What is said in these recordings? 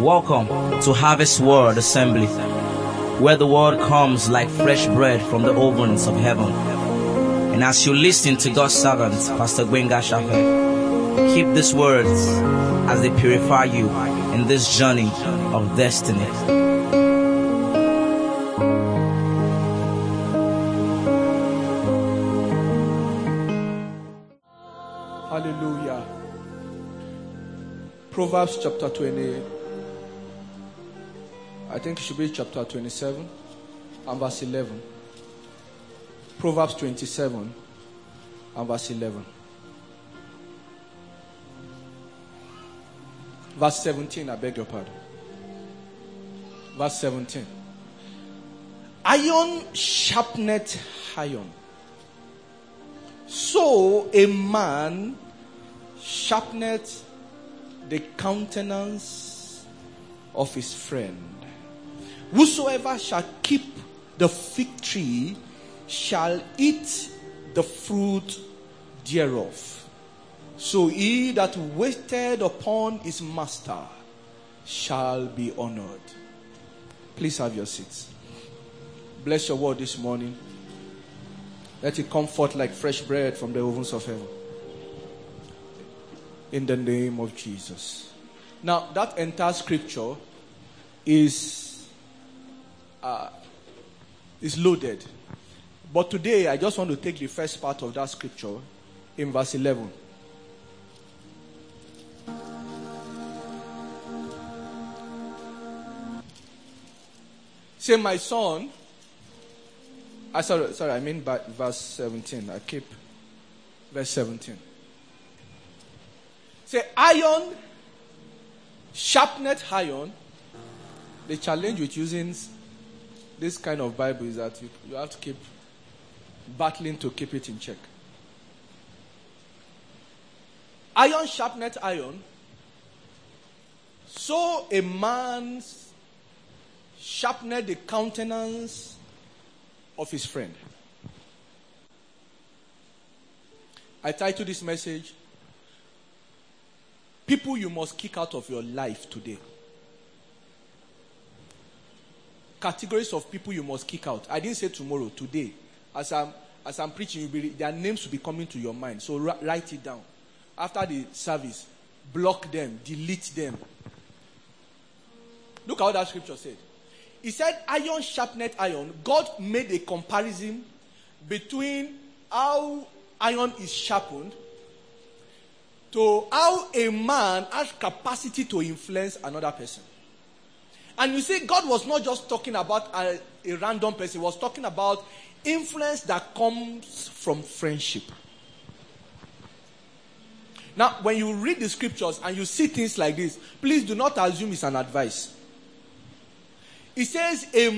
Welcome to Harvest Word Assembly, where the word comes like fresh bread from the ovens of heaven. And as you listen to God's servant, Pastor Gbenga Shafe, keep these words as they purify you in this journey of destiny. Hallelujah. Proverbs chapter 20. I think it should be chapter 27 and verse 11. Proverbs 27 and verse 11. Verse 17, I beg your pardon. Verse 17. Iron sharpeneth iron. So a man sharpeneth the countenance of his friend. Whosoever shall keep the fig tree shall eat the fruit thereof. So he that waited upon his master shall be honored. Please have your seats. Bless your word this morning. Let it come forth like fresh bread from the ovens of heaven. In the name of Jesus. Now, that entire scripture is loaded. But today, I just want to take the first part of that scripture in verse 11. Say, my son. Sorry, I mean by verse 17. I keep verse 17. Say, iron sharpeneth iron. The challenge with using this kind of Bible is that you have to keep battling to keep it in check. Iron sharpeneth iron. So a man sharpeneth the countenance of his friend. I titled this message, People You Must Kick Out of Your Life Today. Categories of people you must kick out. I didn't say tomorrow, today. As I'm preaching, their names will be coming to your mind. So write it down. After the service, block them, delete them. Look at what that scripture said. He said, iron sharpeneth iron. God made a comparison between how iron is sharpened to how a man has capacity to influence another person. And you see, God was not just talking about a random person. He was talking about influence that comes from friendship. Now, when you read the scriptures and you see things like this, please do not assume it's an advice. It says a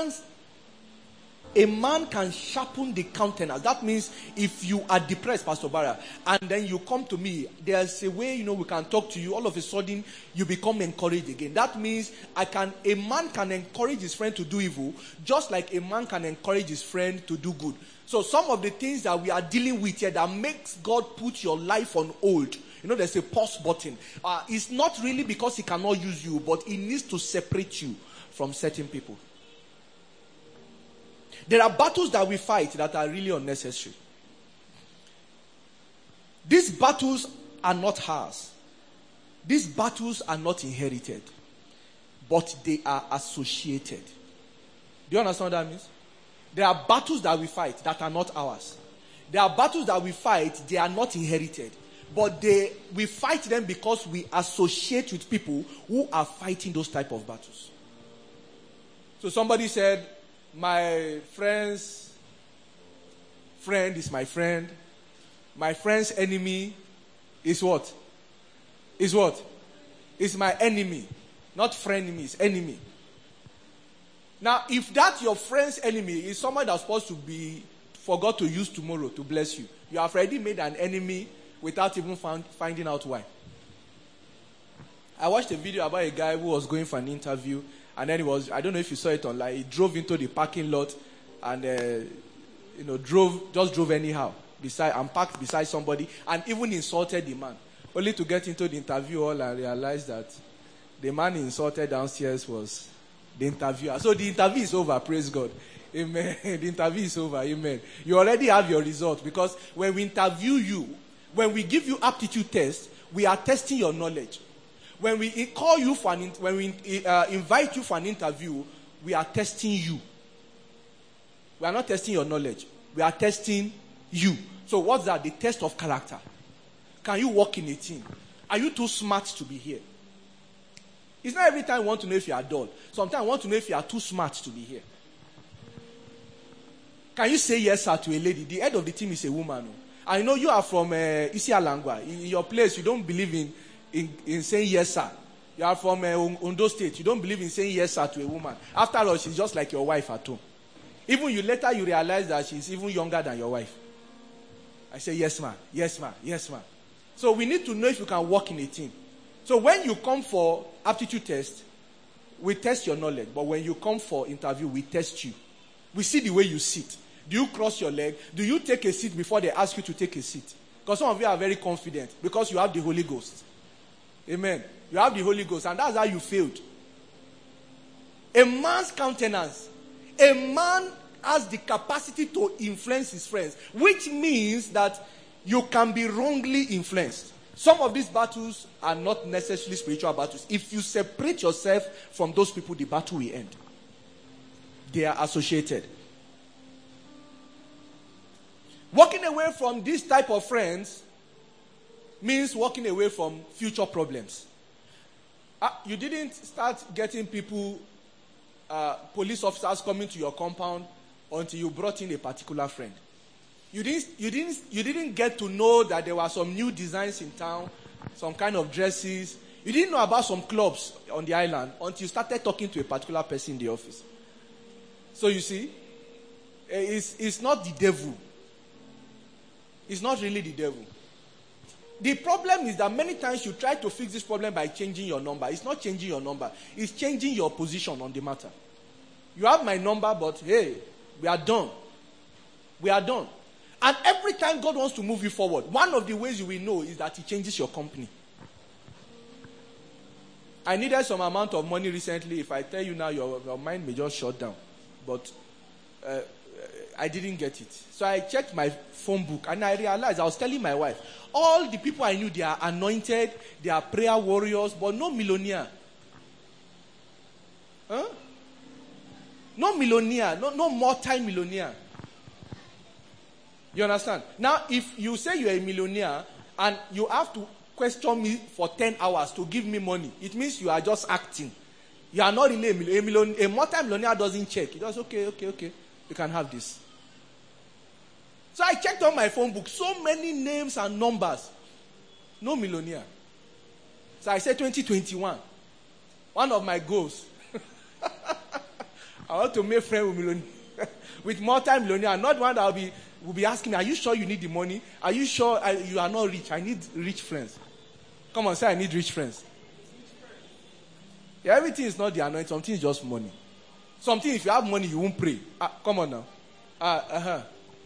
man can sharpen the countenance. That means if you are depressed, Pastor Bara, and then you come to me, there's a way, we can talk to you. All of a sudden, you become encouraged again. That means a man can encourage his friend to do evil, just like a man can encourage his friend to do good. So some of the things that we are dealing with here that makes God put your life on hold, there's a pause button. It's not really because he cannot use you, but he needs to separate you from certain people. There are battles that we fight that are really unnecessary. These battles are not ours. These battles are not inherited. But they are associated. Do you understand what that means? There are battles that we fight that are not ours. There are battles that we fight, they are not inherited. But we fight them because we associate with people who are fighting those type of battles. So somebody said, my friend's friend is my friend. My friend's enemy is what? Is what? Is my enemy. Not frenemies, enemy. Now, if that your friend's enemy is someone that's supposed to be forgot to use tomorrow to bless you, you have already made an enemy without even finding out why. I watched a video about a guy who was going for an interview. And then I don't know if you saw it online, he drove into the parking lot and, drove anyhow. Parked beside somebody and even insulted the man. Only to get into the interview hall and realize that the man insulted downstairs was the interviewer. So the interview is over, praise God. Amen. The interview is over, amen. You already have your result, because when we interview you, when we give you aptitude test, we are testing your knowledge. When we call you for when we invite you for an interview, we are testing you. We are not testing your knowledge. We are testing you. So what's that? The test of character. Can you work in a team? Are you too smart to be here? It's not every time you want to know if you are dull. Sometimes I want to know if you are too smart to be here. Can you say yes, sir, to a lady? The head of the team is a woman. I know you are from Isialangwa. In your place, you don't believe in saying yes, sir. You are from Ondo State. You don't believe in saying yes, sir, to a woman. After all, she's just like your wife at home. Even you later, you realize that she's even younger than your wife. I say, yes, ma'am. Yes, ma'am. Yes, ma'am. So we need to know if you can work in a team. So when you come for aptitude test, we test your knowledge. But when you come for interview, we test you. We see the way you sit. Do you cross your leg? Do you take a seat before they ask you to take a seat? Because some of you are very confident because you have the Holy Ghost. Amen. You have the Holy Ghost, and that's how you failed. A man's countenance. A man has the capacity to influence his friends, which means that you can be wrongly influenced. Some of these battles are not necessarily spiritual battles. If you separate yourself from those people, the battle will end. They are associated. Walking away from this type of friends means walking away from future problems. You didn't start getting people, police officers coming to your compound until you brought in a particular friend. You didn't get to know that there were some new designs in town, some kind of dresses. You didn't know about some clubs on the island until you started talking to a particular person in the office. So you see, it's not the devil. It's not really the devil. The problem is that many times you try to fix this problem by changing your number. It's not changing your number. It's changing your position on the matter. You have my number, but hey, we are done. We are done. And every time God wants to move you forward, one of the ways you will know is that He changes your company. I needed some amount of money recently. If I tell you now, your mind may just shut down. But I didn't get it. So I checked my phone book and I realized, I was telling my wife, all the people I knew, they are anointed, they are prayer warriors, but no millionaire. Huh? No millionaire, no multi-millionaire. You understand? Now, if you say you're a millionaire and you have to question me for 10 hours to give me money, it means you are just acting. You are not really a millionaire. A multi-millionaire doesn't check. He does, okay. You can have this. So I checked on my phone book. So many names and numbers. No millionaire. So I said 2021. One of my goals. I want to make friends with multi-millionaire. Not one that will be asking me, are you sure you need the money? Are you sure you are not rich? I need rich friends. Come on, say I need rich friends. Yeah, everything is not the anointing. Something is just money. Something, if you have money, you won't pray. Come on now. I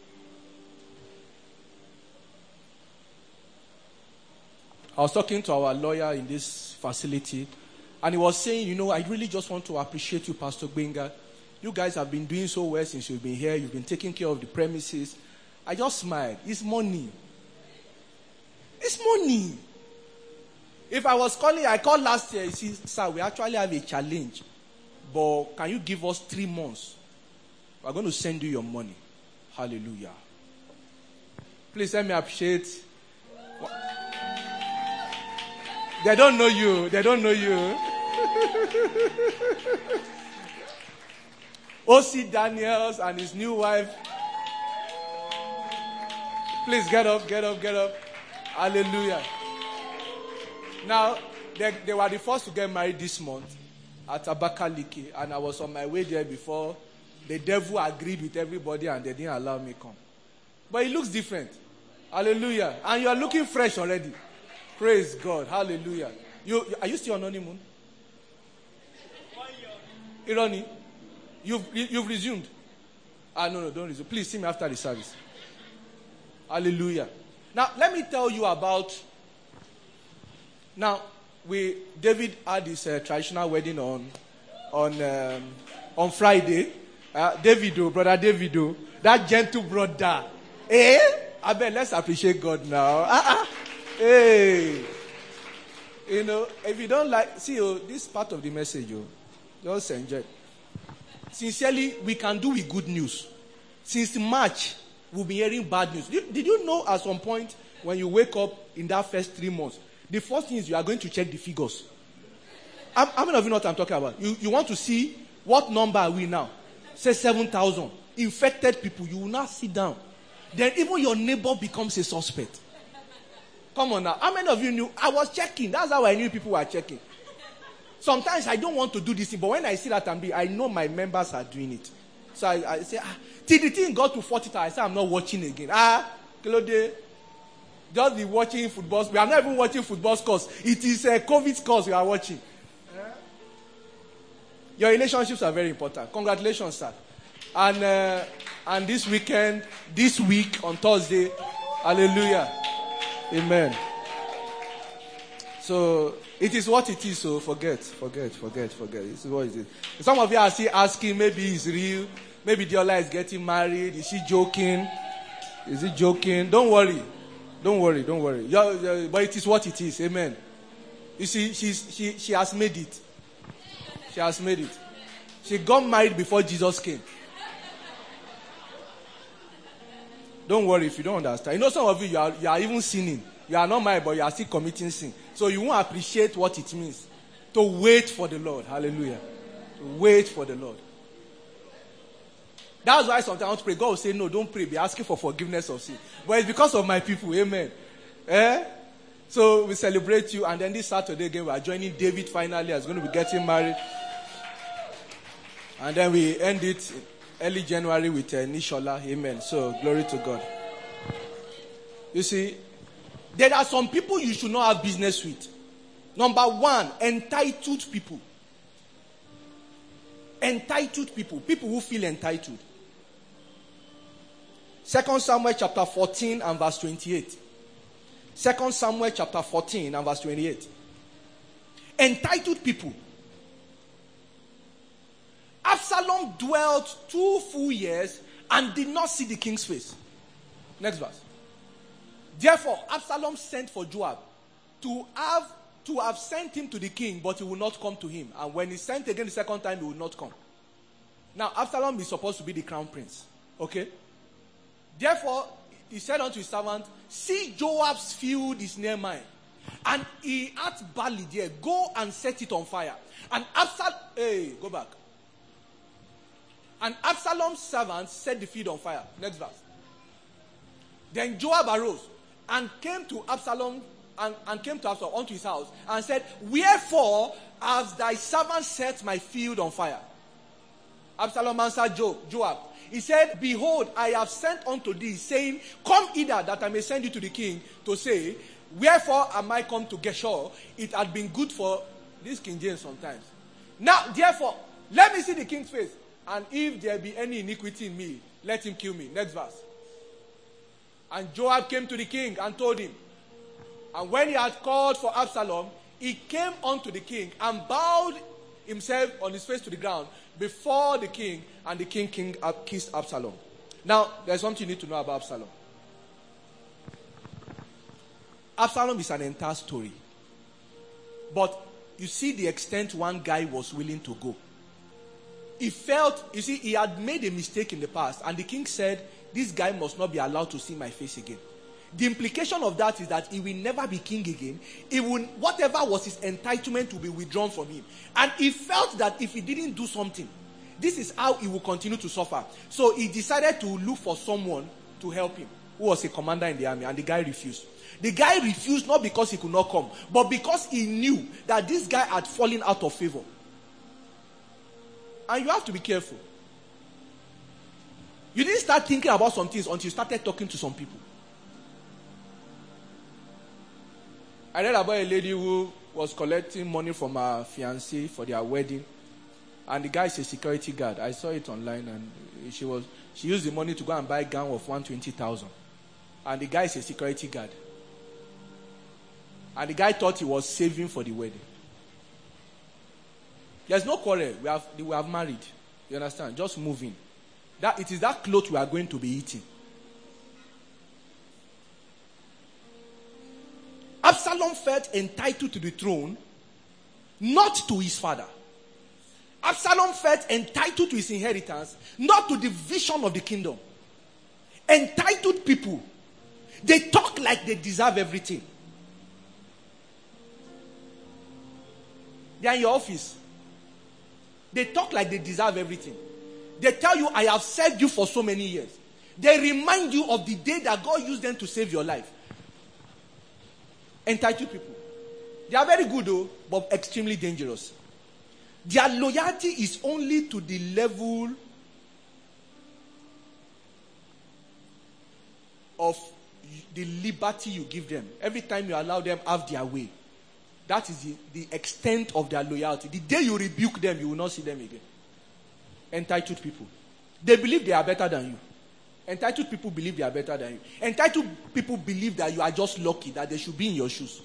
was talking to our lawyer in this facility, and he was saying, I really just want to appreciate you, Pastor Gbenga. You guys have been doing so well since you've been here. You've been taking care of the premises. I just smiled. It's money. It's money. If I was calling, I called last year. He said, sir, we actually have a challenge. But can you give us 3 months? We're going to send you your money. Hallelujah. Please let me appreciate. They don't know you. They don't know you. O.C. Daniels and his new wife. Please get up. Hallelujah. Now, they were the first to get married this month at Abakaliki, and I was on my way there before the devil agreed with everybody and they didn't allow me come. But it looks different. Hallelujah. And you are looking fresh already. Praise God. Hallelujah. Are you still on honeymoon? Ironi, you've resumed. No, don't resume. Please see me after the service. Hallelujah. Now, let me tell you about. Now, David had his traditional wedding on Friday. Brother Davido, that gentle brother. I bet let's appreciate God now. Hey. If you don't this part of the message, just enjoy. Sincerely, we can do with good news. Since March, we'll be hearing bad news. Did you know at some point when you wake up in that first 3 months, the first thing is you are going to check the figures? How many of you know what I'm talking about? You want to see what number are we now? Say 7,000. Infected people, you will not sit down. Then even your neighbor becomes a suspect. Come on now. How many of you knew? I was checking. That's how I knew people were checking. Sometimes I don't want to do this thing, but when I see that I know my members are doing it. So I say, till the thing got to 40,000, I say, I'm not watching again. Claude, just be watching football. We are not even watching football scores. It is COVID scores we are watching. Your relationships are very important. Congratulations, sir. And this week on Thursday, hallelujah. Amen. So, it is what it is, so forget. This is what it is. Some of you are still asking, maybe it's real. Maybe Diola is getting married. Is she joking? Is he joking? Don't worry. But it is what it is. Amen. You see, she has made it. She has made it. She got married before Jesus came. Don't worry if you don't understand. Some of you are even sinning. You are not married, but you are still committing sin. So you won't appreciate what it means to wait for the Lord. Hallelujah. To wait for the Lord. That's why sometimes I want to pray. God will say, no, don't pray. Be asking for forgiveness of sin. But it's because of my people. Amen. So we celebrate you. And then this Saturday again, we are joining David finally. He's going to be getting married. And then we end it early January with Nishola. Amen. So glory to God. You see, there are some people you should not have business with. Number one, entitled people. Entitled people. People who feel entitled. 2 Samuel chapter 14 and verse 28. 2 Samuel chapter 14 and verse 28. Entitled people. Absalom dwelt 2 full years and did not see the king's face. Next verse. Therefore, Absalom sent for Joab to have sent him to the king, but he will not come to him. And when he sent again the second time, he will not come. Now, Absalom is supposed to be the crown prince. Okay? Therefore, he said unto his servant, see, Joab's field is near mine. And he hath barley there. Go and set it on fire. And go back. And Absalom's servants set the field on fire. Next verse. Then Joab arose and came to Absalom unto his house and said, wherefore has thy servant set my field on fire? Absalom answered Joab. He said, behold, I have sent unto thee, saying, come hither that I may send you to the king to say, wherefore am I come to Geshur? It had been good for this King James sometimes. Now, therefore, let me see the king's face. And if there be any iniquity in me, let him kill me. Next verse. And Joab came to the king and told him. And when he had called for Absalom, he came unto the king and bowed himself on his face to the ground before the king, and the king kissed Absalom. Now, there's something you need to know about Absalom. Absalom is an entire story. But you see the extent one guy was willing to go. He felt, he had made a mistake in the past, and the king said, this guy must not be allowed to see my face again. The implication of that is that he will never be king again. Whatever was his entitlement will be withdrawn from him. And he felt that if he didn't do something, this is how he will continue to suffer. So he decided to look for someone to help him, who was a commander in the army, and the guy refused. The guy refused not because he could not come, but because he knew that this guy had fallen out of favor. And you have to be careful. You didn't start thinking about some things until you started talking to some people. I read about a lady who was collecting money from her fiancé for their wedding. And the guy is a security guard. I saw it online, and she used the money to go and buy a gown of 120,000. And the guy is a security guard. And the guy thought he was saving for the wedding. There's no quarrel. We have married. You understand? Just moving. That it is that cloth we are going to be eating. Absalom felt entitled to the throne, not to his father. Absalom felt entitled to his inheritance, not to the vision of the kingdom. Entitled people, they talk like they deserve everything. They are in your office. They talk like they deserve everything. They tell you, I have served you for so many years. They remind you of the day that God used them to save your life. Entitled people. They are very good though, but extremely dangerous. Their loyalty is only to the level of the liberty you give them. Every time you allow them have their way. That is the extent of their loyalty. The day you rebuke them, you will not see them again. Entitled people. They believe they are better than you. Entitled people believe they are better than you. Entitled people believe that you are just lucky, that they should be in your shoes.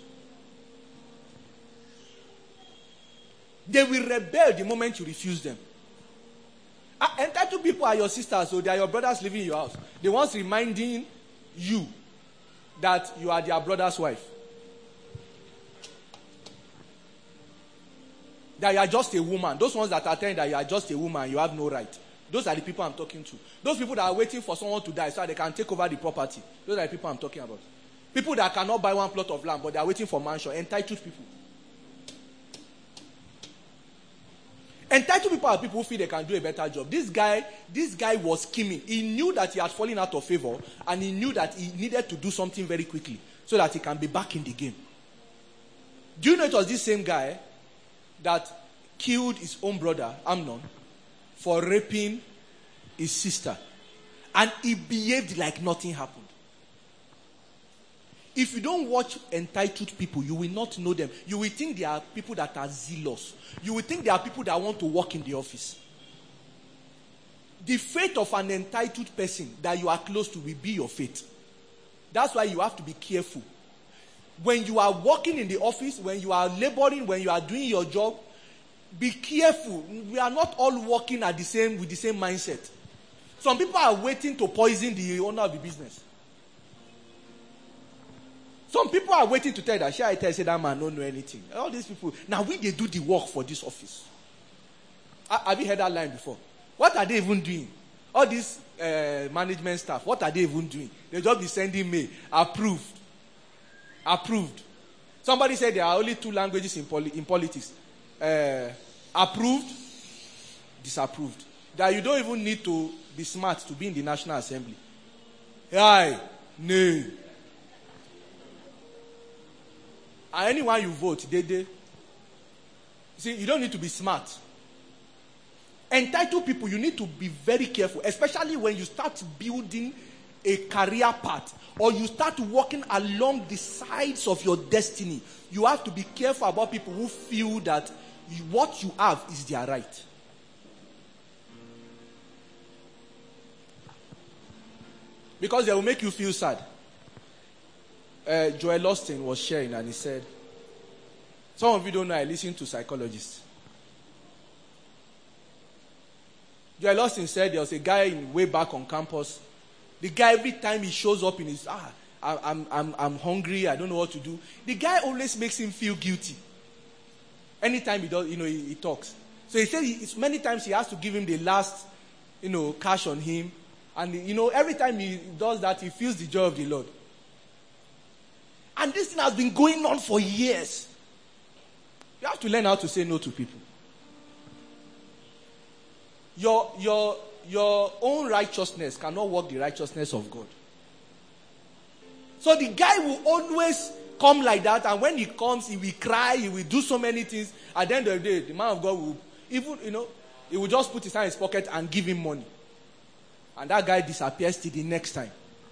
They will rebel the moment you refuse them. Entitled people are your sisters, so they are your brothers living in your house. They once reminding you that you are their brother's wife. That you are just a woman. Those ones that are telling that you are just a woman, you have no right. Those are the people I'm talking to. Those people that are waiting for someone to die so that they can take over the property. Those are the people I'm talking about. People that cannot buy one plot of land, but they are waiting for mansion. Entitled people. Entitled people are people who feel they can do a better job. This guy was scheming. He knew that he had fallen out of favor, and he knew that he needed to do something very quickly so that he can be back in the game. Do you know it was this same guy that killed his own brother, Amnon, for raping his sister? And he behaved like nothing happened. If you don't watch entitled people, you will not know them. You will think they are people that are zealous. You will think they are people that want to work in the office. The fate of an entitled person that you are close to will be your fate. That's why you have to be careful. When you are working in the office, when you are laboring, when you are doing your job, be careful. We are not all working with the same mindset. Some people are waiting to poison the owner of the business. Some people are waiting to tell that, shall I tell you, say that man don't know anything. All these people, now they do the work for this office. Have you heard that line before? What are they even doing? All these management staff, what are they even doing? They just be sending mail, approved. Somebody said there are only 2 languages in politics. Approved, disapproved. That you don't even need to be smart to be in the National Assembly. Aye, nay. And anyone you vote, they. See, you don't need to be smart. Entitled people, you need to be very careful, especially when you start building a career path or you start walking along the sides of your destiny. You have to be careful about people who feel that what you have is their right. Because they will make you feel sad. Joel Austin was sharing and he said, some of you don't know, I listen to psychologists. Joel Austin said there was a guy way back on campus. The guy, every time he shows up in his, I'm hungry, I don't know what to do. The guy always makes him feel guilty. Anytime he does, he talks. So he said many times he has to give him the last, cash on him. And, every time he does that, he feels the joy of the Lord. And this thing has been going on for years. You have to learn how to say no to people. Your own righteousness cannot work the righteousness of God. So the guy will always come like that, and when he comes, he will cry, he will do so many things. At the end of the day, the man of God will even, he will just put his hand in his pocket and give him money. And that guy disappears till the next time.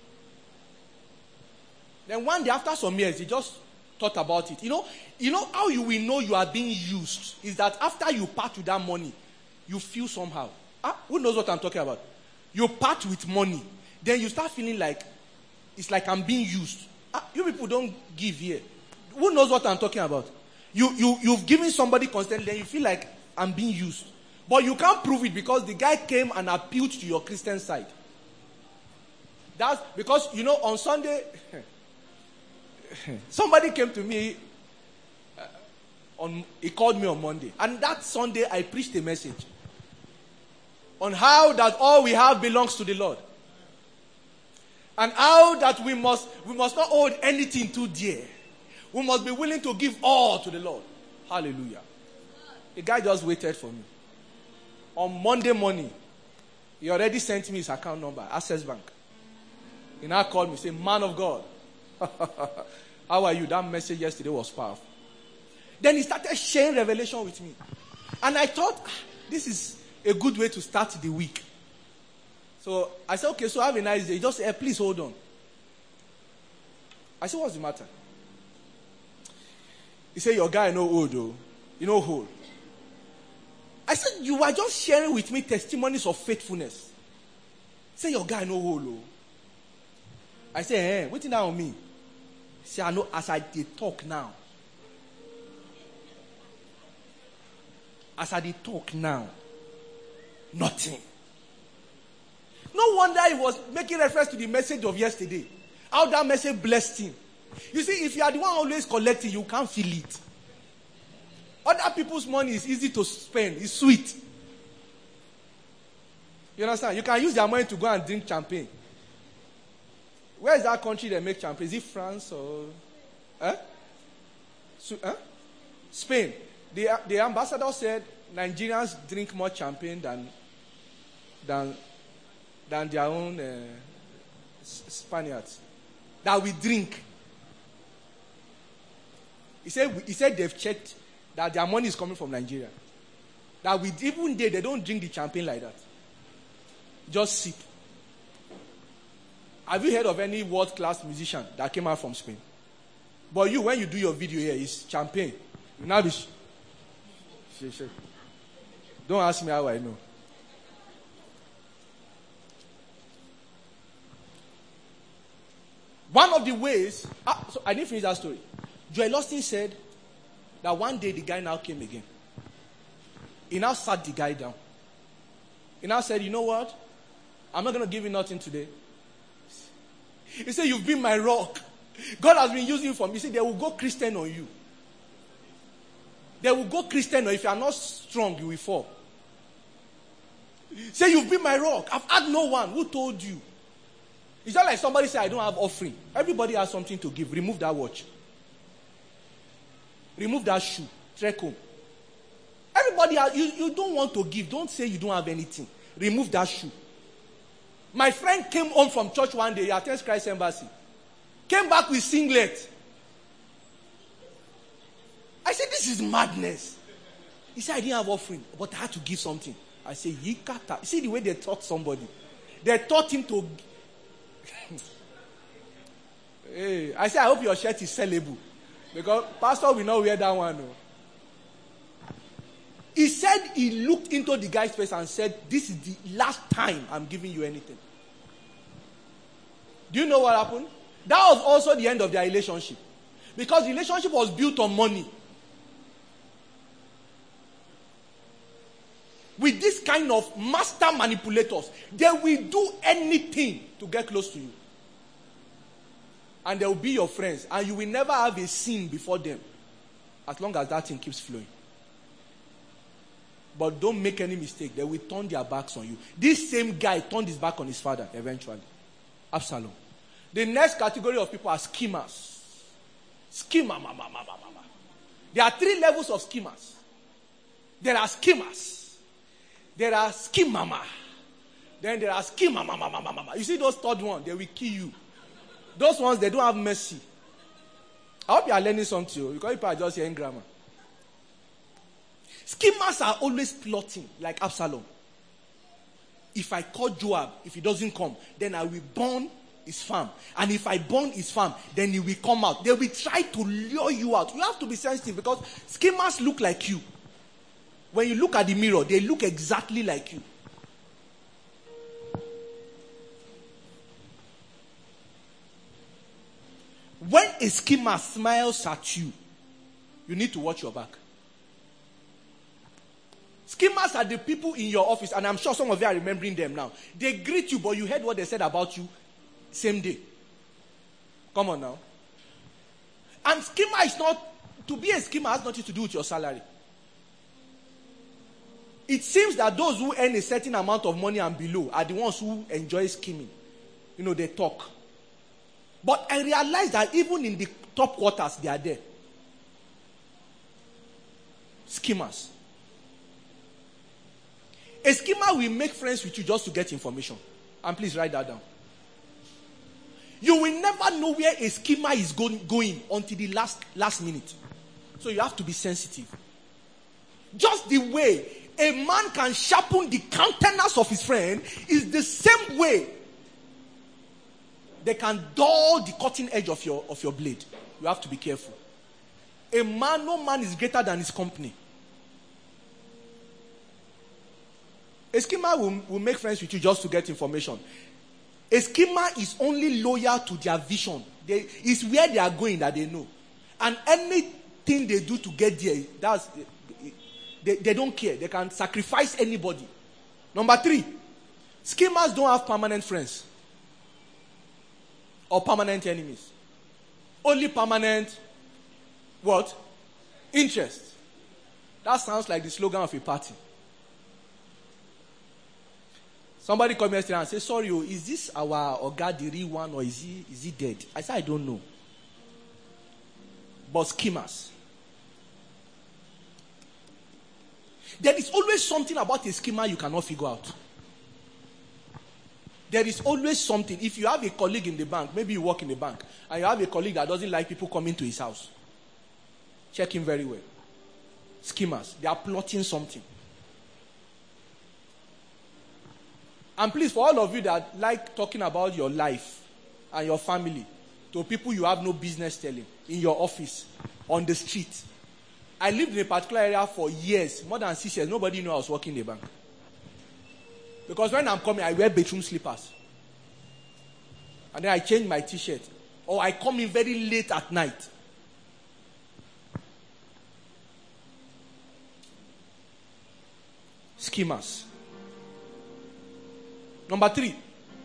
Then one day after some years, he just thought about it. You know how you will know you are being used is that after you part with that money, you feel somehow. Who knows what I'm talking about? You part with money, then you start feeling like it's like I'm being used. You people don't give here. Who knows what I'm talking about? You've given somebody consent, then you feel like I'm being used. But you can't prove it because the guy came and appealed to your Christian side. That's because, on Sunday, somebody came to me, he called me on Monday. And that Sunday, I preached a message on how that all we have belongs to the Lord. And how that we must not hold anything too dear. We must be willing to give all to the Lord. Hallelujah. The guy just waited for me. On Monday morning, he already sent me his account number, Access Bank. He now called me, said, "Man of God, how are you? That message yesterday was powerful." Then he started sharing revelation with me. And I thought, this is a good way to start the week. So I said, "Okay, so have a nice day." He just said, "Please hold on." I said, "What's the matter?" He said, "Your guy no old though. You know old." I said, "You were just sharing with me testimonies of faithfulness." He said, "Your guy no old though." I said, "What did that on me?" He said, "I know as I did talk now. As I did talk now, nothing." No wonder he was making reference to the message of yesterday. How that message blessed him. You see, if you are the one always collecting, you can't feel it. Other people's money is easy to spend. It's sweet. You understand? You can use their money to go and drink champagne. Where is that country that make champagne? Is it France or... Spain. The ambassador said Nigerians drink more champagne than their own Spaniards. That we drink. He said they've checked that their money is coming from Nigeria. That even they don't drink the champagne like that. Just sip. Have you heard of any world-class musician that came out from Spain? But you, when you do your video here, it's champagne. You now be... Don't ask me how I know. One of the ways... so I didn't finish that story. Joel Austin said that one day the guy now came again. He now sat the guy down. He now said, "You know what? I'm not going to give you nothing today." He said, "You've been my rock. God has been using you for me." He said, "They will go Christian on you. They will go Christian, or if you are not strong, you will fall." He said, "You've been my rock. I've had no one who told you." It's not like somebody said, "I don't have offering." Everybody has something to give. Remove that watch. Remove that shoe. Trek home. Everybody has, you don't want to give. Don't say you don't have anything. Remove that shoe. My friend came home from church one day. He attends Christ Embassy. Came back with singlet. I said, "This is madness." He said, "I didn't have offering, but I had to give something." I said, "Yikata." You see the way they taught somebody. They taught him to... Hey, I said, "I hope your shirt is sellable." Because pastor will not wear that one. No. He said he looked into the guy's face and said, "This is the last time I'm giving you anything." Do you know what happened? That was also the end of their relationship. Because the relationship was built on money. With this kind of master manipulators, they will do anything to get close to you. And they will be your friends. And you will never have a sin before them. As long as that thing keeps flowing. But don't make any mistake. They will turn their backs on you. This same guy turned his back on his father eventually. Absalom. The next category of people are schemers. Schemer. There are 3 levels of schemers. There are schemers. There are schemama. Then there are schemama. You see those third ones, they will kill you. Those ones, they don't have mercy. I hope you are learning something, because people are just hearing grammar. Schemers are always plotting, like Absalom. If I call Joab, if he doesn't come, then I will burn his farm. And if I burn his farm, then he will come out. They will try to lure you out. You have to be sensitive, because schemers look like you. When you look at the mirror, they look exactly like you. When a schemer smiles at you, you need to watch your back. Schemers are the people in your office, and I'm sure some of you are remembering them now. They greet you, but you heard what they said about you same day. Come on now. And schemer is not, to be a schemer has nothing to do with your salary. It seems that those who earn a certain amount of money and below are the ones who enjoy scheming. You know, they talk. But I realized that even in the top quarters, they are there. Schemers. A schemer will make friends with you just to get information. And please write that down. You will never know where a schemer is going until the last minute. So you have to be sensitive. Just the way a man can sharpen the countenance of his friend is the same way they can dull the cutting edge of your blade. You have to be careful. No man is greater than his company. A schemer will make friends with you just to get information. A schemer is only loyal to their vision. It's where they are going that they know. And anything they do to get there, they don't care. They can sacrifice anybody. Number 3, schemers don't have permanent friends or permanent enemies. Only permanent, what? Interest. That sounds like the slogan of a party. Somebody come yesterday and say, sorry, is this our Oga, the real one, or is he dead? I said, I don't know. But schemers. There is always something about a schemer you cannot figure out. There is always something. If you have a colleague in the bank, maybe you work in the bank, and you have a colleague that doesn't like people coming to his house, check him very well. Schemers. They are plotting something. And please, for all of you that like talking about your life and your family to people you have no business telling, in your office, on the street. I lived in a particular area for years, more than 6 years. Nobody knew I was working in the bank. Because when I'm coming, I wear bedroom slippers. And then I change my t-shirt. Or I come in very late at night. Schemers. Number 3.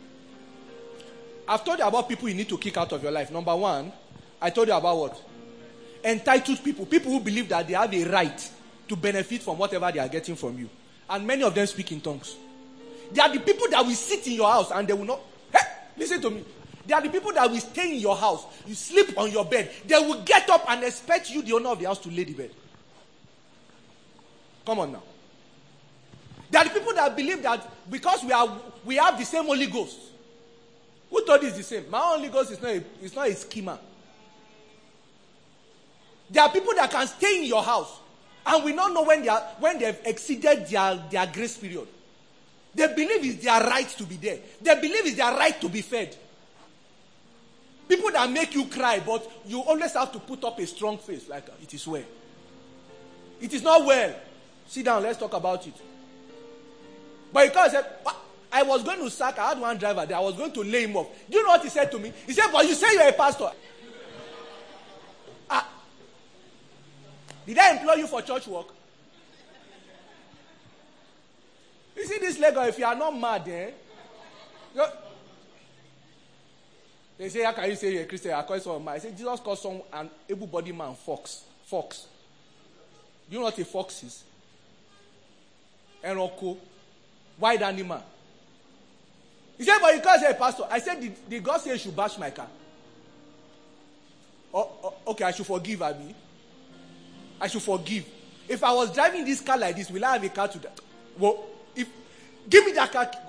I've told you about people you need to kick out of your life. Number 1, I told you about what? Entitled people. People who believe that they have a right to benefit from whatever they are getting from you. And many of them speak in tongues. They are the people that will sit in your house and they will not... Hey, listen to me. They are the people that will stay in your house. You sleep on your bed. They will get up and expect you, the owner of the house, to lay the bed. Come on now. There are the people that believe that because we have the same Holy Ghost. Who told you it's the same? My Holy Ghost is not a schemer. There are people that can stay in your house and we don't know when they've exceeded their grace period. They believe it's their right to be there. They believe it's their right to be fed. People that make you cry, but you always have to put up a strong face, like it is well. It is not well. Sit down, let's talk about it. But because I was going to sack, I had one driver there, I was going to lay him off. Do you know what he said to me? He said, but you say you're a pastor. Did I employ you for church work? You see this Lagos, if you are not mad, they say, how can you say you're a Christian? I call someone mad. I say, Jesus called some an able-bodied man fox. Fox. Do you know what a fox is? Enroko. Wild animal. He said, but you can't say a pastor. I said, did God say you should bash my car? Okay, I should forgive, Abi. I should forgive. If I was driving this car like this, will I have a car to that? Well, give me that car.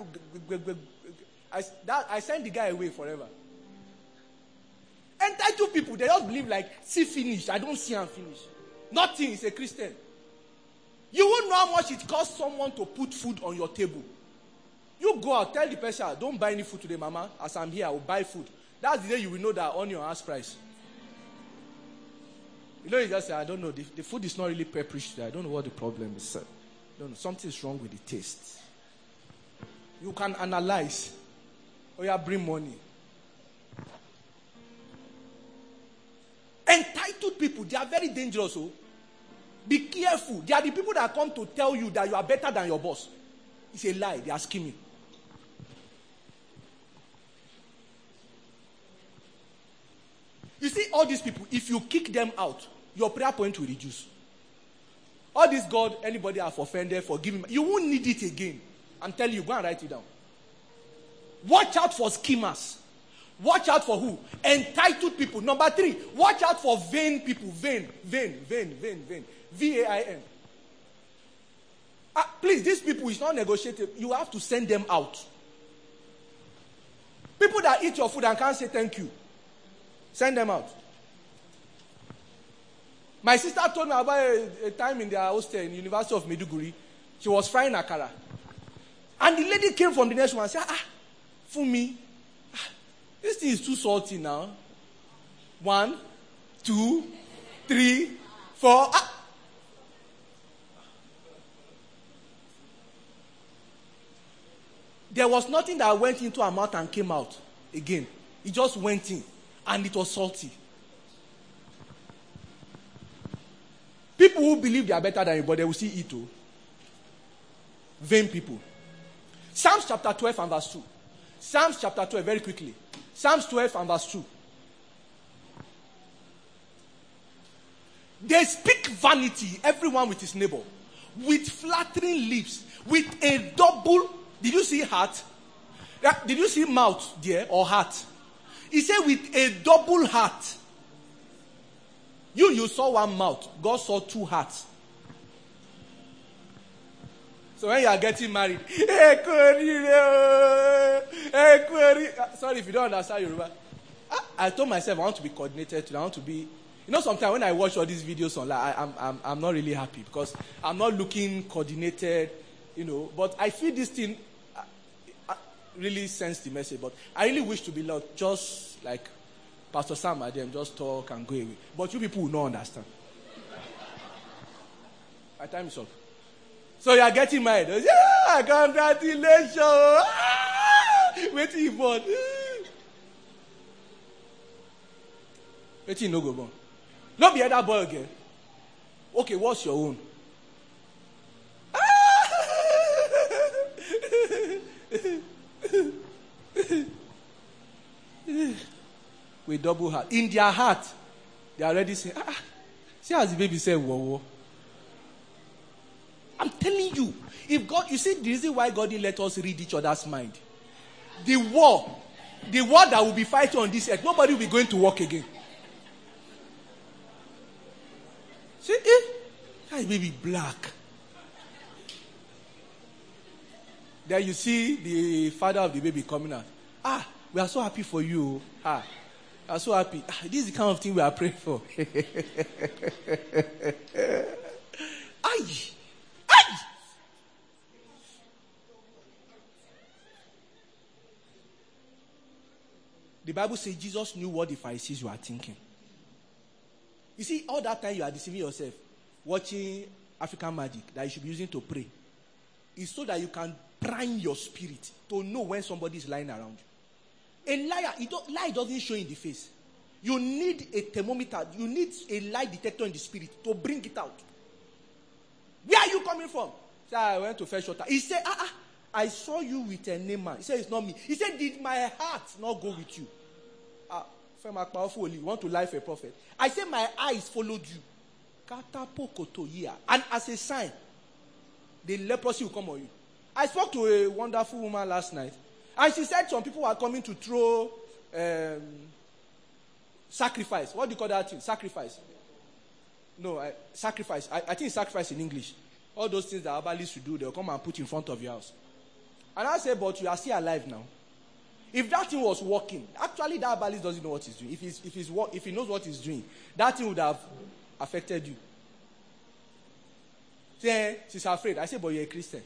I send the guy away forever. Entitled people, they just believe like, see finish. I don't see him finish. Nothing is a Christian. You won't know how much it costs someone to put food on your table. You go out, tell the person, don't buy any food today, mama. As I'm here, I will buy food. That's the day you will know that onion has price. You know, you just say, I don't know. The food is not really pepperish today. I don't know what the problem is. I don't know. Something's wrong with the taste. You can analyze. Oh, yeah, bring money. Entitled people, they are very dangerous. Oh. Be careful. They are the people that come to tell you that you are better than your boss. It's a lie. They are scheming. You see, all these people, if you kick them out, your prayer point will reduce. All this God, anybody have offended, forgive him. You won't need it again. I'm telling you, go and write it down. Watch out for schemers. Watch out for who? Entitled people. Number 3, watch out for vain people. Vain. V-A-I-N. Please, these people is not negotiable. You have to send them out. People that eat your food and can't say thank you. Send them out. My sister told me about a time in their hostel in the University of Maiduguri. She was frying akara. And the lady came from the next one and said, Fumi, this thing is too salty now. 1, 2, 3, 4. There was nothing that went into her mouth and came out again. It just went in. And it was salty. People who believe they are better than you, but they will see it too. Vain people. Psalms chapter 12 and verse 2. Psalms chapter 12, very quickly. Psalms 12 and verse 2. They speak vanity, everyone with his neighbor, with flattering lips, with a double. Did you see heart? Did you see mouth there or heart? He said with a double heart. You saw one mouth. God saw 2 hearts. So when you are getting married, sorry if you don't understand Yoruba. I told myself I want to be coordinated today. I want to be. You know, sometimes when I watch all these videos online, I'm not really happy because I'm not looking coordinated. You know, but I feel this thing really sense the message. But I really wish to be loud, just like Pastor Sam and them, just talk and go away. But you people will not understand. My time is up. So you are getting married. Yeah, congratulations. Wait till you born. Wait till you no go born. Not be other boy again. Okay, what's your own? With double heart. In their heart, they are already saying, see how the baby said, whoa. I'm telling you, if God, you see the reason why God didn't let us read each other's mind. The war that will be fighting on this earth, nobody will be going to work again. See, that baby black. Then you see the father of the baby coming out. We are so happy for you. We are so happy. This is the kind of thing we are praying for. The Bible says Jesus knew what the Pharisees were thinking. You see, all that time you are deceiving yourself, watching African magic that you should be using to pray. It's so that you can prime your spirit to know when somebody is lying around you. A liar, lie doesn't show in the face. You need a thermometer. You need a lie detector in the spirit to bring it out. Where are you coming from? Say, I went to fetch water. He said, I saw you with a name. He said, it's not me. He said, did my heart not go with you? You want to lie for a prophet? I said, my eyes followed you. And as a sign, the leprosy will come on you. I spoke to a wonderful woman last night. And she said some people were coming to throw sacrifice. What do you call that thing? Sacrifice. No, sacrifice. I think it's sacrifice in English. All those things that Abalis should do, they'll come and put in front of your house. And I said, but you are still alive now. If that thing was working, actually that Abalis doesn't know what he's doing. If he knows what he's doing, that thing would have affected you. She's afraid. I said, but you're a Christian.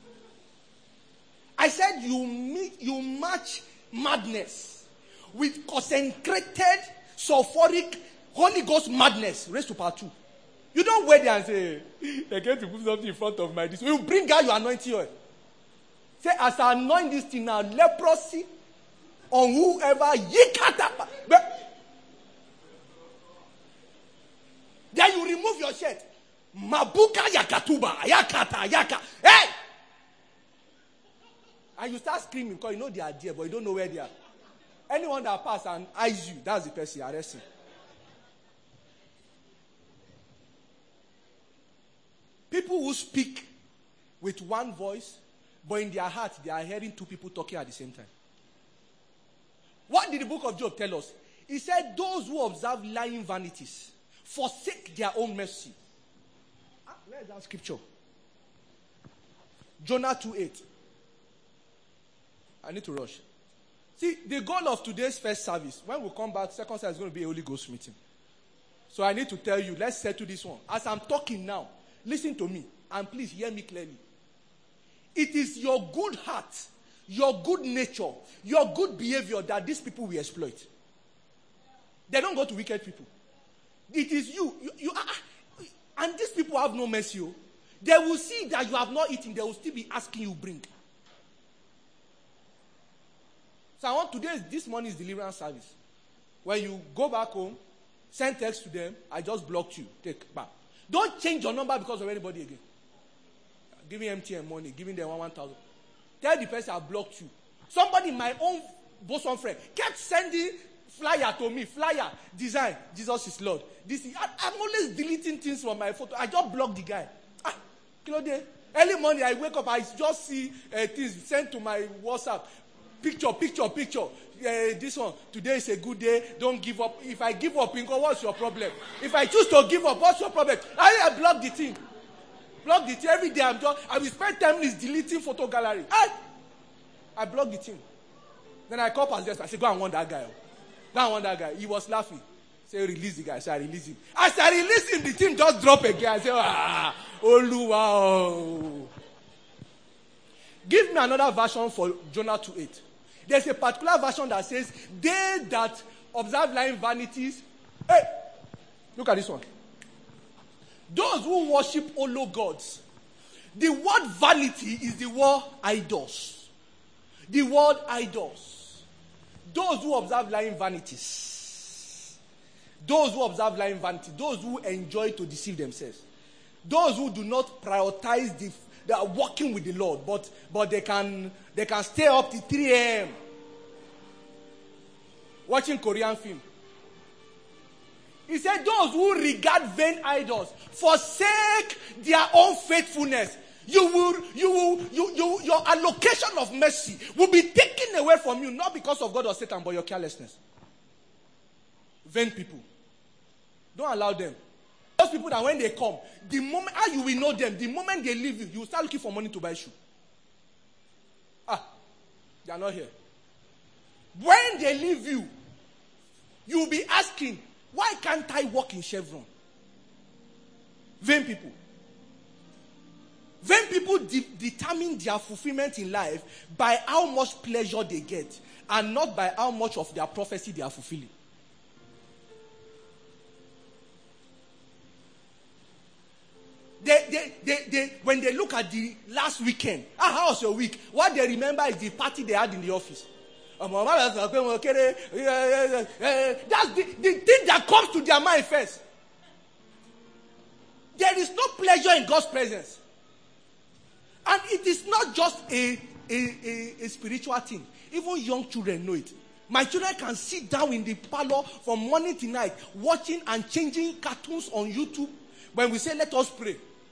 I said, you match madness with concentrated, sulfuric, Holy Ghost madness raised to power 2. You don't wait there and say, they're going to put something in front of my this. You bring out your anointing oil. Say, as I anoint this thing now, leprosy on whoever, Then you remove your shirt. Mabuka yakatuba, yakata, yaka. Hey! And you start screaming because you know they are there, but you don't know where they are. Anyone that passes and eyes you, that's the person arresting. People who speak with one voice, but in their heart, they are hearing two people talking at the same time. What did the book of Job tell us? He said, those who observe lying vanities forsake their own mercy. Where is that scripture? Jonah 2:8. I need to rush. See, the goal of today's first service, when we come back, second service is going to be a Holy Ghost meeting. So I need to tell you, let's settle this one. As I'm talking now, listen to me, and please hear me clearly. It is your good heart, your good nature, your good behavior that these people will exploit. They don't go to wicked people. It is you. And these people have no mercy. They will see that you have not eaten. They will still be asking you bring. So this morning's deliverance service. When you go back home, send text to them. I just blocked you. Take back. Don't change your number because of anybody again. Giving MTN money, giving them 1,000. Tell the person I blocked you. Somebody, my own bosom friend, kept sending flyer to me. Flyer, design, Jesus is Lord. I'm always deleting things from my photo. I just blocked the guy. Early morning, I wake up, I just see things sent to my WhatsApp. Picture. This one, today is a good day. Don't give up. If I give up, what's your problem? If I choose to give up, what's your problem? I block the thing. Block the thing. Every day I will spend 10 minutes deleting photo gallery. I block the thing. Then I call Pastor. I say, go and warn that guy. Go and warn that guy. He was laughing. Say, release the guy. So I release him. As I release him, the thing just drop again. I say, wow. Give me another version for Jonah 2:8. There's a particular version that says, they that observe lying vanities. Hey, look at this one. Those who worship hollow gods. The word vanity is the word idols. The word idols. Those who observe lying vanities. Those who observe lying vanity. Those who enjoy to deceive themselves. Those who do not prioritize they are walking with the Lord, but they can stay up till 3 a.m. watching Korean film. He said, those who regard vain idols forsake their own faithfulness. Your allocation of mercy will be taken away from you, not because of God or Satan, but your carelessness. Vain people. Don't allow them. Those people that when they come, the moment, how you will know them, the moment they leave you, you will start looking for money to buy shoe. They are not here. When they leave you, you will be asking, why can't I walk in Chevron? Vain people. Vain people determine their fulfillment in life by how much pleasure they get and not by how much of their prophecy they are fulfilling. When they look at the last weekend, how was your week? What they remember is the party they had in the office. That's the thing that comes to their mind first. There is no pleasure in God's presence. And it is not just a spiritual thing. Even young children know it. My children can sit down in the parlor from morning to night watching and changing cartoons on YouTube. When we say, let us pray.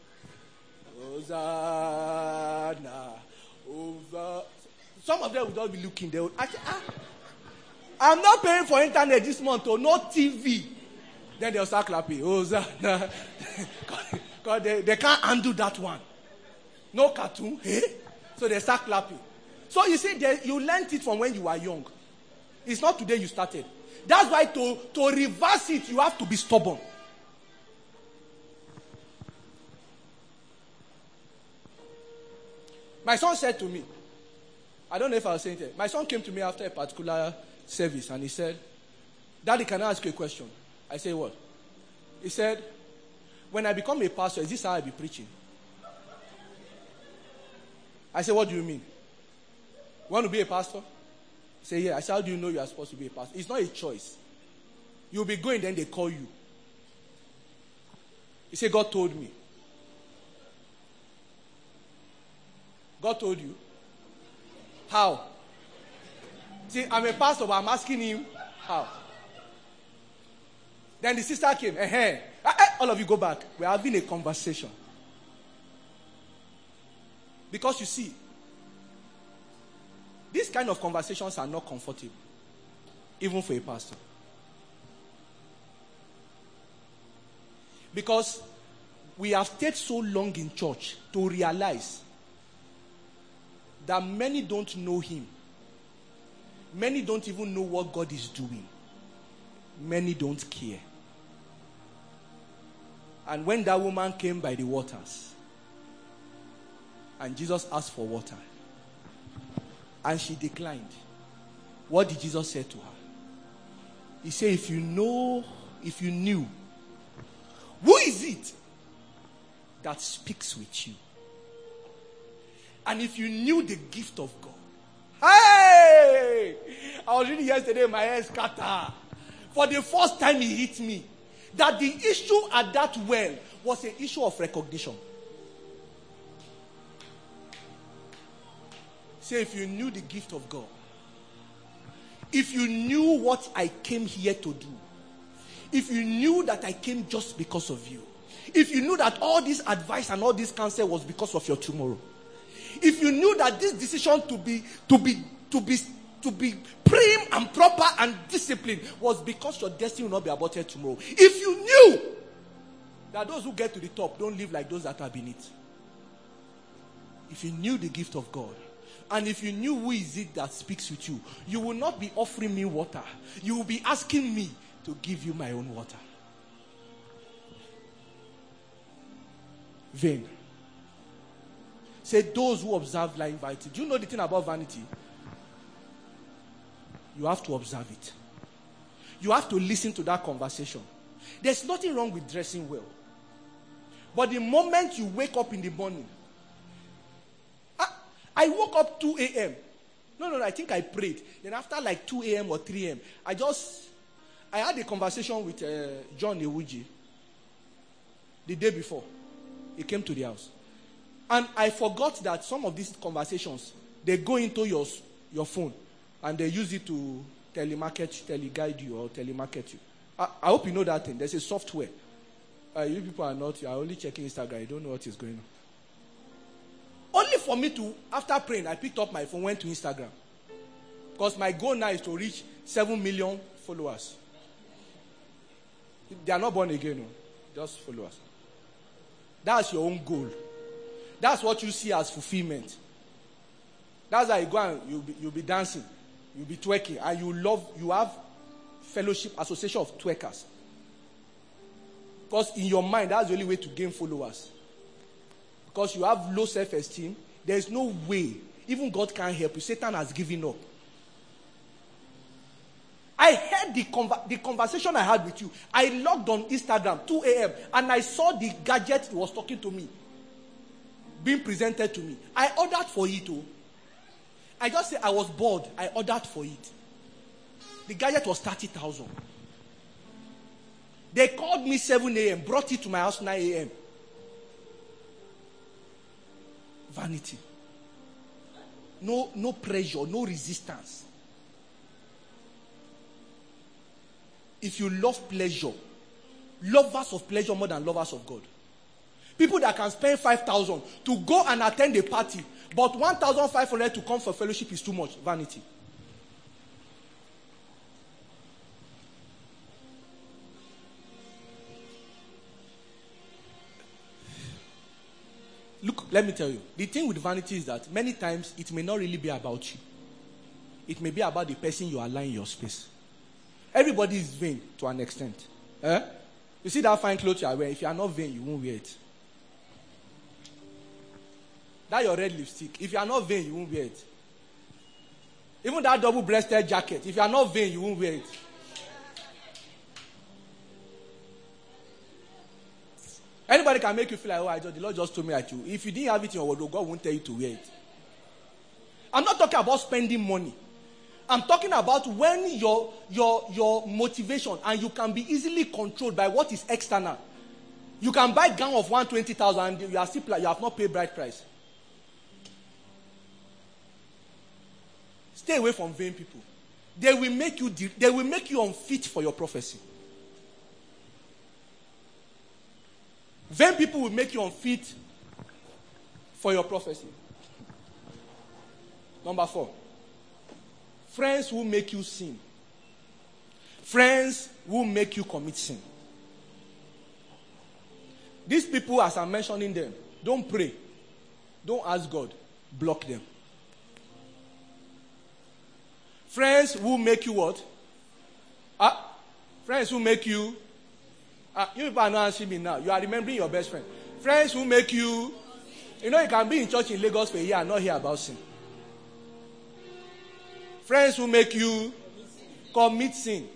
Hosanna, over. Some of them will not be looking. They will say, I'm not paying for internet this month or no TV. Then they'll start clapping. Hosanna. Because they can't undo that one. No cartoon. Eh? So they start clapping. So you see, you learned it from when you were young. It's not today you started. That's why to reverse it, you have to be stubborn. My son said to me, I don't know if I was saying it. My son came to me after a particular service and he said, Daddy, can I ask you a question? I said, what? He said, when I become a pastor, is this how I be preaching? I said, what do you mean? You want to be a pastor? He said, yeah. I said, how do you know you are supposed to be a pastor? It's not a choice. You'll be going, then they call you. You say, God told me. God told you? How? See, I'm a pastor, but I'm asking him, how? Then the sister came. All of you go back. We're having a conversation. Because you see, these kind of conversations are not comfortable. Even for a pastor. Because we have stayed so long in church to realize that many don't know him. Many don't even know what God is doing. Many don't care. And when that woman came by the waters, and Jesus asked for water, and she declined, what did Jesus say to her? He said, if you knew, who is it that speaks with you? And if you knew the gift of God. Hey! I was reading yesterday, my hair scattered. For the first time it hit me that the issue at that well was an issue of recognition. Say, if you knew the gift of God, if you knew what I came here to do, if you knew that I came just because of you, if you knew that all this advice and all this counsel was because of your tomorrow, if you knew that this decision to be prim and proper and disciplined was because your destiny will not be aborted tomorrow, if you knew that those who get to the top don't live like those that are beneath, if you knew the gift of God, and if you knew who is it that speaks with you, you will not be offering me water. You will be asking me to give you my own water. Vain. Say, those who observe lying vanity. Do you know the thing about vanity? You have to observe it. You have to listen to that conversation. There's nothing wrong with dressing well. But the moment you wake up in the morning, I woke up 2 a.m. No, I think I prayed. Then after like 2 a.m. or 3 a.m., I had a conversation with John Ewuji the day before. He came to the house. And I forgot that some of these conversations, they go into your phone and they use it to teleguide you or telemarket you. I hope you know that thing. There's a software. You people are only checking Instagram. You don't know what is going on. Only for me to, after praying, I picked up my phone, went to Instagram. Because my goal now is to reach 7 million followers. They are not born again, no. Just followers. That's your own goal. That's what you see as fulfillment. That's how you go and you'll be dancing. You'll be twerking. And you have fellowship, association of twerkers. Because in your mind, that's the only way to gain followers. Because you have low self-esteem, there's no way. Even God can't help you. Satan has given up. I heard the conversation I had with you. I logged on Instagram, 2 a.m. and I saw the gadget was talking to me. Being presented to me. I ordered for it. I just said I was bored. I ordered for it. The gadget was 30,000. They called me 7 a.m. Brought it to my house 9 a.m. Vanity. No pressure, no resistance. If you love pleasure, lovers of pleasure more than lovers of God. People that can spend 5,000 to go and attend a party, but 1,500 to come for fellowship is too much. Vanity. Look, let me tell you. The thing with vanity is that many times it may not really be about you. It may be about the person you align your space. Everybody is vain to an extent. You see that fine clothes you are wearing? If you are not vain, you won't wear it. That your red lipstick. If you are not vain, you won't wear it. Even that double-breasted jacket. If you are not vain, you won't wear it. Anybody can make you feel like, the Lord just told me that you. If you didn't have it in your wardrobe, God won't tell you to wear it. I'm not talking about spending money. I'm talking about when your motivation and you can be easily controlled by what is external. You can buy gown of 120,000 and you are still you have not paid bride price. Stay away from vain people. They will make you unfit for your prophecy. Vain people will make you unfit for your prophecy. Number 4. Friends who make you sin. Friends who make you commit sin. These people, as I'm mentioning them, don't pray. Don't ask God. Block them. Friends who make you what? Friends who make you... you people are not answering me now. You are remembering your best friend. Friends who make you... You know, you can be in church in Lagos for a year and not hear about sin. Friends who make you commit sin.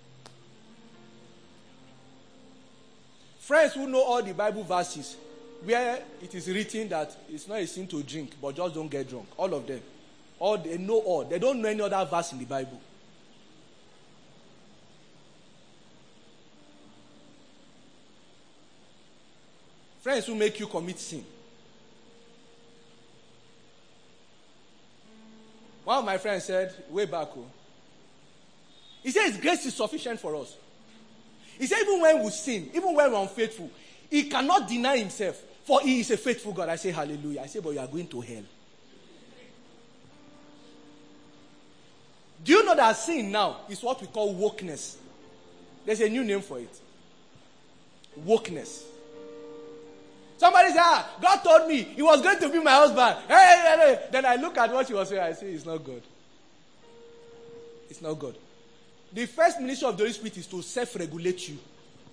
Friends who know all the Bible verses where it is written that it's not a sin to drink, but just don't get drunk. All of them. They know all. They don't know any other verse in the Bible. Friends who make you commit sin. One of my friends said, way back, he said his grace is sufficient for us. He said even when we sin, even when we're unfaithful, he cannot deny himself, for he is a faithful God. I say hallelujah. I say, but you are going to hell. Do you know that sin now is what we call wokeness? There's a new name for it. Wokeness. Somebody said, God told me he was going to be my husband. Hey. Then I look at what he was saying. I say, it's not God. It's not God. The first ministry of the Holy Spirit is to self-regulate you.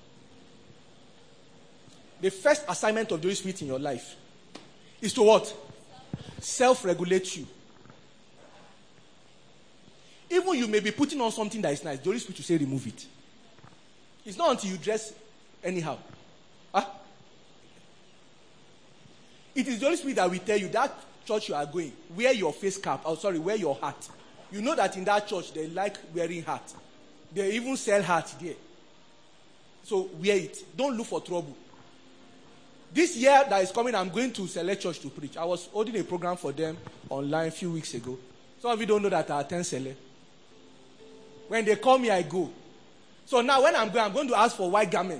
The first assignment of the Holy Spirit in your life is to what? Self-regulate you. Even you may be putting on something that is nice. The Holy Spirit will say, remove it. It's not until you dress anyhow. It is the Holy Spirit that will tell you that church you are going, wear your face cap. Wear your hat. You know that in that church they like wearing hat. They even sell hat there. So wear it. Don't look for trouble. This year that is coming, I'm going to Select Church to preach. I was holding a program for them online a few weeks ago. Some of you don't know that I attend Select. When they call me, I go. So now when I'm going to ask for white garment.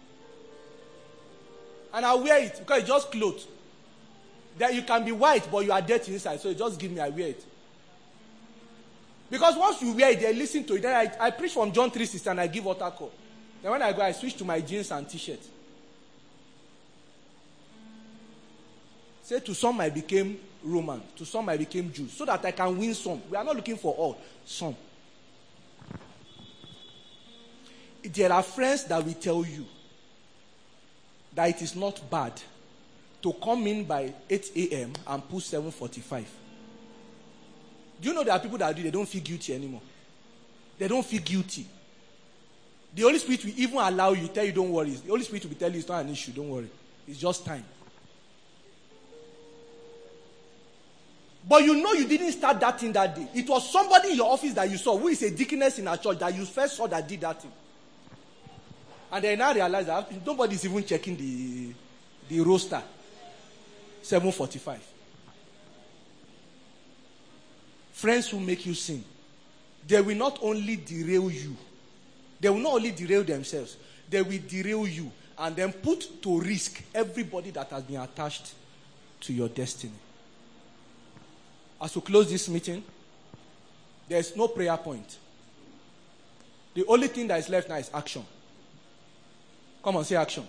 And I'll wear it because it's just clothes. That you can be white, but you are dirty inside. So you just give me, I wear it. Because once you wear it, they listen to it. Then I preach from John 3:16 and I give altar call. Then when I go, I switch to my jeans and t-shirt. Say to some I became Roman, to some I became Jew, so that I can win some. We are not looking for all, some. There are friends that will tell you that it is not bad to come in by 8 a.m. and put 7:45. Do you know there are people that they don't feel guilty anymore? They don't feel guilty. The Holy Spirit will even allow you, tell you don't worry. The Holy Spirit will be telling you it's not an issue, don't worry. It's just time. But you know you didn't start that thing that day. It was somebody in your office that you saw, who is a deaconess in our church, that you first saw that did that thing. And then now realize that nobody's even checking the roster. 7:45. Friends who make you sin, they will not only derail you, they will not only derail themselves, they will derail you and then put to risk everybody that has been attached to your destiny. As we close this meeting, there is no prayer point. The only thing that is left now is action. Come on, say action.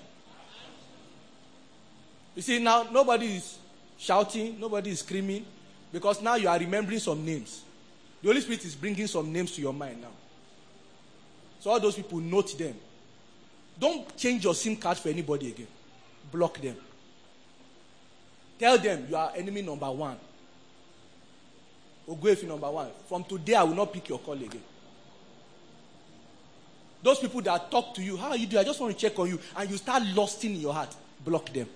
You see, now nobody is shouting, nobody is screaming, because now you are remembering some names. The Holy Spirit is bringing some names to your mind now. So all those people, note them. Don't change your SIM card for anybody again. Block them. Tell them you are enemy number 1. Ogwefi number 1. From today, I will not pick your call again. Those people that talk to you, how are you doing? I just want to check on you. And you start lusting in your heart. Block them.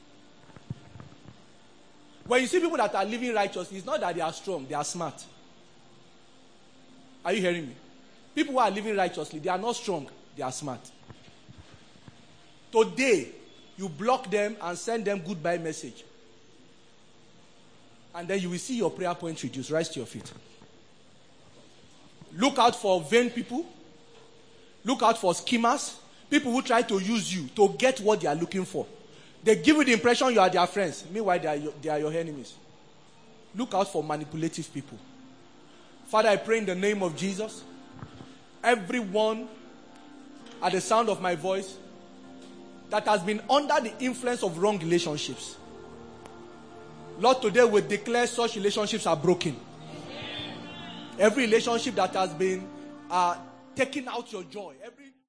When you see people that are living righteously, it's not that they are strong, they are smart. Are you hearing me? People who are living righteously, they are not strong, they are smart. Today, you block them and send them goodbye message. And then you will see your prayer point reduced. Rise to your feet. Look out for vain people. Look out for schemers. People who try to use you to get what they are looking for. They give you the impression you are their friends. Meanwhile, they are your enemies. Look out for manipulative people. Father, I pray in the name of Jesus. Everyone at the sound of my voice that has been under the influence of wrong relationships. Lord, today we declare such relationships are broken. Every relationship that has been taking out your joy.